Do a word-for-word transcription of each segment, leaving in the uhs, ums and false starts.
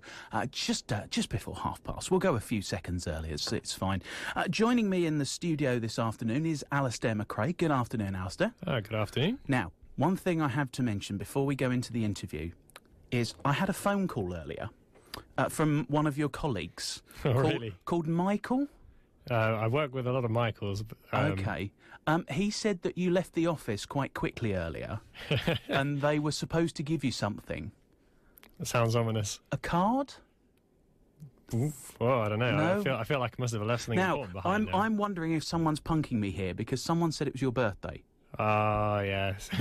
uh, just uh, just before half past. We'll go a few seconds early, it's, it's fine. Uh, joining me in the studio this afternoon is Alistair McRae. Good afternoon, Alistair. Uh, good afternoon. Now, one thing I have to mention before we go into the interview is I had a phone call earlier uh, from one of your colleagues. Oh, called, really? Called Michael. Uh, I work with a lot of Michaels. Um, okay. Um, he said that you left the office quite quickly earlier and they were supposed to give you something. It sounds ominous. A card? Oof. Oh, I don't know. No. I feel I feel like I must have left something Now, important behind. I'm, there. I'm wondering if someone's punking me here because someone said it was your birthday. Ah, yes.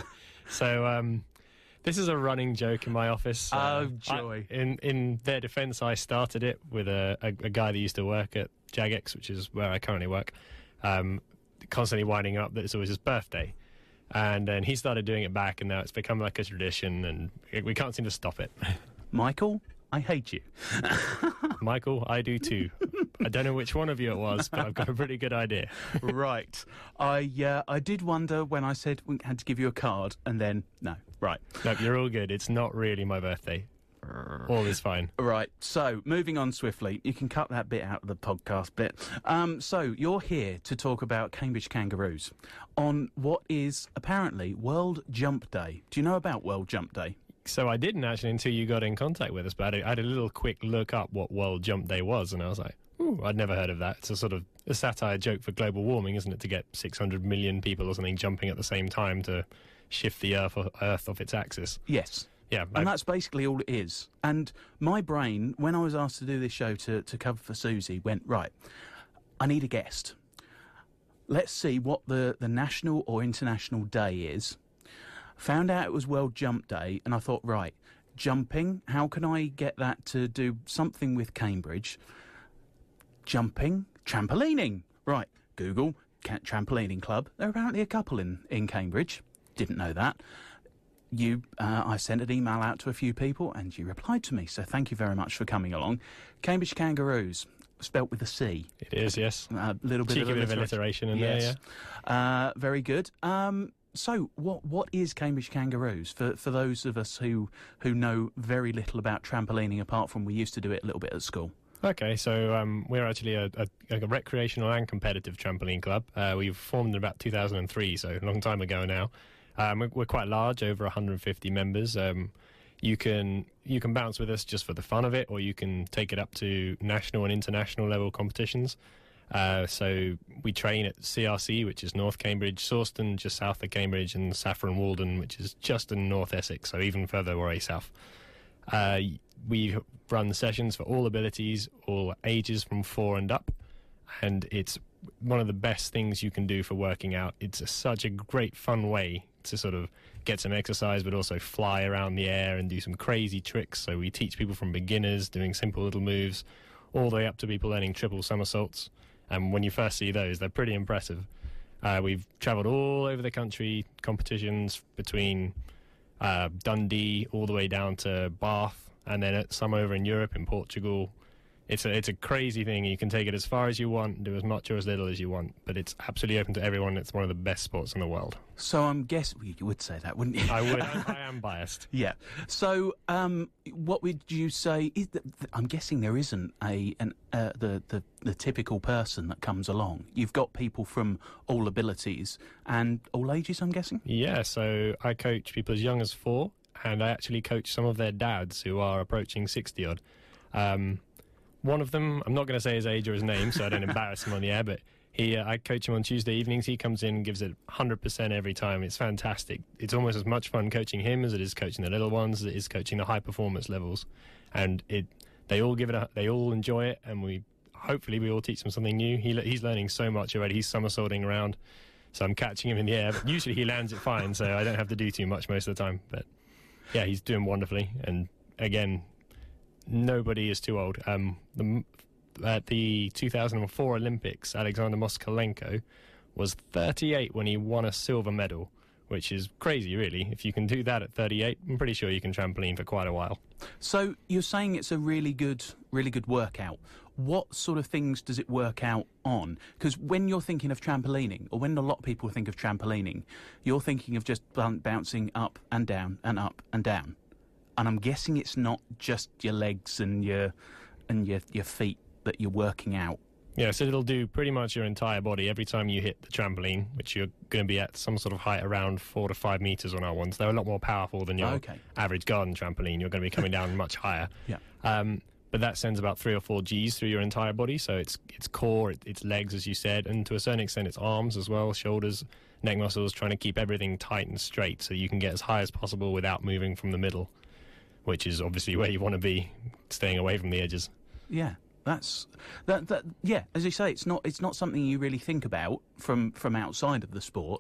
So, um, this is a running joke in my office. Oh, Uh, joy. I, in in their defence, I started it with a, a, a guy that used to work at Jagex, which is where I currently work, um, constantly winding up that it's always his birthday. And then he started doing it back, and now it's become like a tradition, and we can't seem to stop it. Michael, I hate you. Michael, I do too. I don't know which one of you it was, but I've got a pretty good idea. Right. I uh, I did wonder when I said we had to give you a card, and then, no. Right. Nope, you're all good. It's not really my birthday. All is fine. Right, so, moving on swiftly. You can cut that bit out of the podcast bit. Um, so, you're here to talk about Cambridge Kangaroos on what is apparently World Jump Day. Do you know about World Jump Day? So I didn't actually until you got in contact with us, but I had a, I had a little quick look up what World Jump Day was, and I was like, ooh, I'd never heard of that. It's a sort of a satire joke for global warming, isn't it, to get six hundred million people or something jumping at the same time to shift the Earth, earth off its axis. Yes. Yeah. And I, that's basically all it is. And my brain, when I was asked to do this show to, to cover for Susie, went, right, I need a guest. Let's see what the, the national or international day is. Found out it was World Jump Day, and I thought, right, jumping, how can I get that to do something with Cambridge? Jumping, trampolining. Right, Google, ca- trampolining club. There are apparently a couple in, in Cambridge. Didn't know that. You, uh, I sent an email out to a few people, and you replied to me, so thank you very much for coming along. Cambridge Kangaroos, spelt with a C. it is, yes. A little bit Cheeky of bit of alliteration alliteration in yes. there, Uh, very good. Um, so, what what is Cambridge Kangaroos for for those of us who who know very little about trampolining apart from we used to do it a little bit at school? Okay, so um, we're actually a, a, a recreational and competitive trampoline club. Uh, we formed in about two thousand three, so a long time ago now. Um, we're, we're quite large, over one hundred fifty members. Um, you can you can bounce with us just for the fun of it, or you can take it up to national and international level competitions. Uh, so we train at C R C, which is North Cambridge, Sawston, just south of Cambridge, and Saffron Walden, which is just in North Essex, so even further away south. Uh, we run sessions for all abilities, all ages from four and up, and it's one of the best things you can do for working out. It's a, such a great fun way to sort of get some exercise but also fly around the air and do some crazy tricks. So we teach people from beginners doing simple little moves all the way up to people learning triple somersaults, and when you first see those, they're pretty impressive. Uh, we've travelled all over the country, competitions between uh, Dundee all the way down to Bath, and then at some over in Europe, in Portugal. It's a, it's a crazy thing. You can take it as far as you want, do as much or as little as you want, but it's absolutely open to everyone. It's one of the best sports in the world. So I'm guessing well, you would say that, wouldn't you? I would. I, I am biased. Yeah. So, um, what would you say? Is that, I'm guessing there isn't a an uh, the, the the typical person that comes along. You've got people from all abilities and all ages, I'm guessing. Yeah. So I coach people as young as four, and I actually coach some of their dads who are approaching sixty odd. Um, One of them, I'm not going to say his age or his name, so I don't embarrass him on the air, but he, uh, I coach him on Tuesday evenings. He comes in and gives it one hundred percent every time. It's fantastic. It's almost as much fun coaching him as it is coaching the little ones, as it is coaching the high performance levels. And it, they all give it, a, they all enjoy it, and we hopefully we all teach them something new. He, he's learning so much already. He's somersaulting around, so I'm catching him in the air. But usually he lands it fine, so I don't have to do too much most of the time. But yeah, he's doing wonderfully. And again, nobody is too old. Um, the, at the two thousand four Olympics, Alexander Moskalenko was thirty-eight when he won a silver medal, which is crazy, really. If you can do that at thirty-eight, I'm pretty sure you can trampoline for quite a while. So you're saying it's a really good, really good workout. What sort of things does it work out on? Because when you're thinking of trampolining, or when a lot of people think of trampolining, you're thinking of just bouncing up and down and up and down. and I'm guessing it's not just your legs and your and your your feet that you're working out. Yeah, so it'll do pretty much your entire body every time you hit the trampoline, which you're going to be at some sort of height around four to five meters on our ones. They're a lot more powerful than your Okay. average garden trampoline. You're going to be coming down much higher. Yeah. Um, but that sends about three or four Gs through your entire body. So it's it's core, it, it's legs, as you said, and to a certain extent it's arms as well, shoulders, neck muscles, trying to keep everything tight and straight so you can get as high as possible without moving from the middle, which is obviously where you want to be, staying away from the edges. Yeah. That's that, that. Yeah, as you say, it's not it's not something you really think about from, from outside of the sport,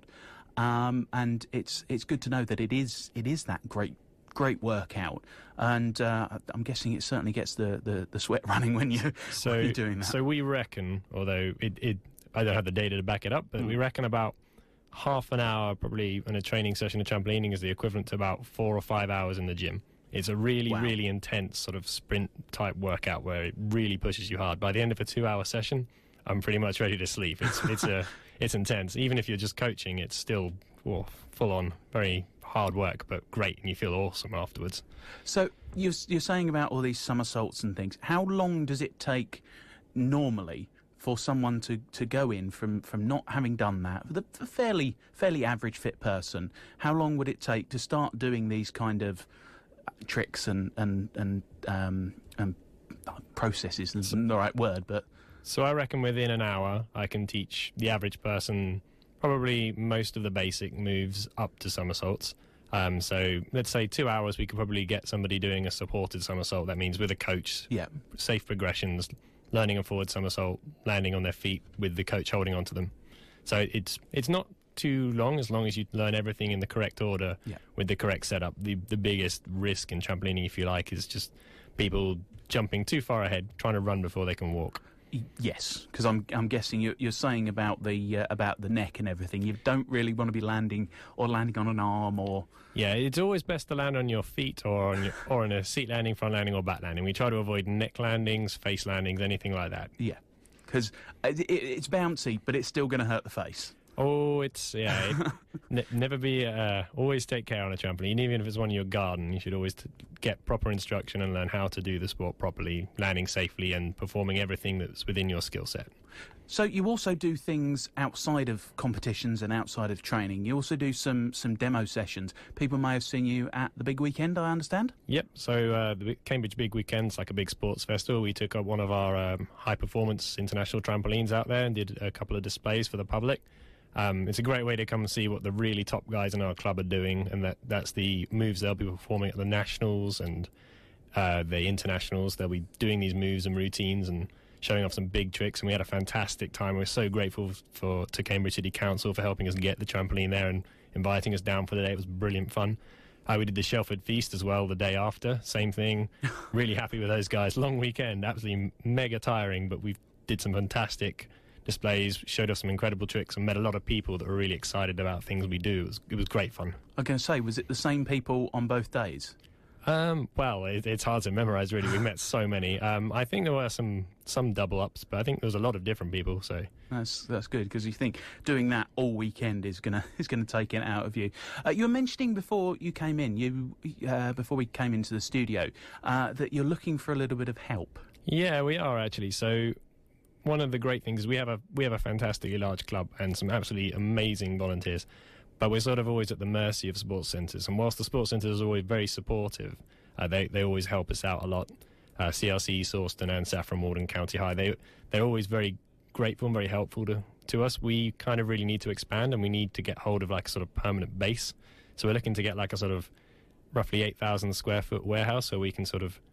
um, and it's it's good to know that it is it is that great great workout, and uh, I'm guessing it certainly gets the, the, the sweat running when you So when you're doing that. So we reckon, although it, it I don't have the data to back it up, but Mm. we reckon about half an hour probably in a training session of trampolining is the equivalent to about four or five hours in the gym. It's a really, Wow. really intense sort of sprint-type workout where it really pushes you hard. By the end of a two-hour session, I'm pretty much ready to sleep. It's it's a it's intense. Even if you're just coaching, it's still well, full-on, very hard work, but great, and you feel awesome afterwards. So you're you're saying about all these somersaults and things. How long does it take normally for someone to, to go in from, from not having done that? For the for fairly fairly average fit person, how long would it take to start doing these kind of tricks and and and um, and processes? Isn't the right word, but So I reckon within an hour, I can teach the average person probably most of the basic moves up to somersaults. Um, so let's say two hours, we could probably get somebody doing a supported somersault. That means with a coach, yeah, safe progressions, learning a forward somersault, landing on their feet with the coach holding onto them. So it's it's not too long as long as you learn everything in the correct order Yeah. with the correct setup. The the biggest risk in trampolining, if you like, is just people jumping too far ahead, trying to run before they can walk. Y- yes, because I'm I'm guessing you're, you're saying about the uh, about the neck and everything. You don't really want to be landing or landing on an arm or Yeah, it's always best to land on your feet or on your, or on a seat landing, front landing, or back landing. We try to avoid neck landings, face landings, anything like that. yeah, because it, it, it's bouncy, but it's still going to hurt the face. Oh, it's yeah. It, ne- never be. Uh, always take care on a trampoline, even if it's one in your garden. You should always t- get proper instruction and learn how to do the sport properly, landing safely, and performing everything that's within your skill set. So you also do things outside of competitions and outside of training. You also do some some demo sessions. People may have seen you at the Big Weekend, I understand. Yep. So uh, the Cambridge Big Weekend's like a big sports festival. We took up one of our um, high-performance international trampolines out there and did a couple of displays for the public. Um, it's a great way to come and see what the really top guys in our club are doing, and that, that's the moves they'll be performing at the nationals and uh, the internationals. They'll be doing these moves and routines and showing off some big tricks, and we had a fantastic time. We're so grateful for to Cambridge City Council for helping us get the trampoline there and inviting us down for the day. It was brilliant fun. Uh, we did the Shelford Feast as well the day after. Same thing. Really happy with those guys. Long weekend, absolutely mega tiring, but we did some fantastic displays, showed us some incredible tricks, and met a lot of people that were really excited about things we do. It was, it was great fun. I'm going to say, was it the same people on both days? Um, well, it, it's hard to memorise, really. We met so many. Um, I think there were some some double ups, but I think there was a lot of different people. So That's that's good, because you think doing that all weekend is gonna is gonna take it out of you. Uh, you were mentioning before you came in, you uh, before we came into the studio, uh, that you're looking for a little bit of help. yeah, we are actually. So one of the great things is we have a we have a fantastically large club and some absolutely amazing volunteers. But we're sort of always at the mercy of sports centres. And whilst the sports centres are always very supportive, uh, they, they always help us out a lot. Uh, C L C, Sawston and Saffron Walden County High, they, they're always very grateful and very helpful to, to us. We kind of really need to expand, and we need to get hold of like a sort of permanent base. So we're looking to get like a sort of roughly eight thousand square foot warehouse so we can sort of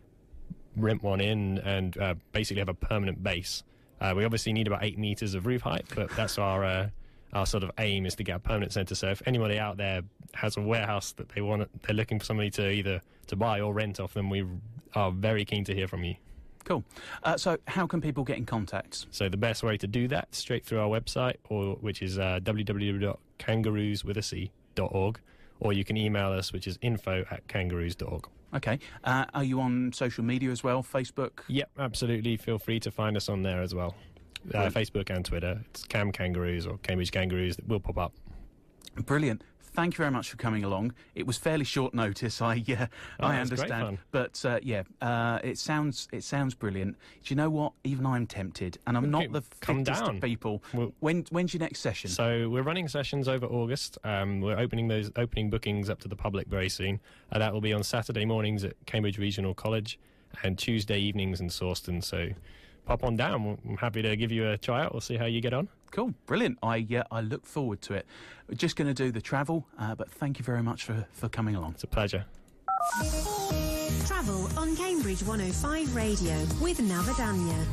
rent one in and uh, basically have a permanent base. Uh, we obviously need about eight metres of roof height, but that's our... Uh, Our sort of aim is to get a permanent centre. So if anybody out there has a warehouse that they want, they're looking for somebody to either to buy or rent off them, we are very keen to hear from you. Cool. Uh, so how can people get in contact? So the best way to do that, straight through our website, or which is uh, w w w dot kangaroos with a c dot org, or you can email us, which is info at kangaroos dot org. Okay. Uh, are you on social media as well? Facebook? Yep, absolutely. Feel free to find us on there as well. Uh, Facebook and Twitter. It's Cam Kangaroos or Cambridge Kangaroos that will pop up. Brilliant. thank you very much for coming along. It was fairly short notice, I uh, Oh, I it was great understand, fun. but uh, yeah, uh, it sounds it sounds brilliant. Do you know what? Even I'm tempted, and I'm Okay, not the come fittest down. of people. Well- when when's your next session? So we're running sessions over August. Um, we're opening those opening bookings up to the public very soon. Uh, that will be on Saturday mornings at Cambridge Regional College and Tuesday evenings in Sawston. So pop on down. I'm happy to give you a try out. We'll see how you get on. Cool, brilliant. I uh, I look forward to it. We're just going to do the travel, uh, but thank you very much for, for coming along. It's a pleasure. Travel on Cambridge one oh five Radio with Navadanya.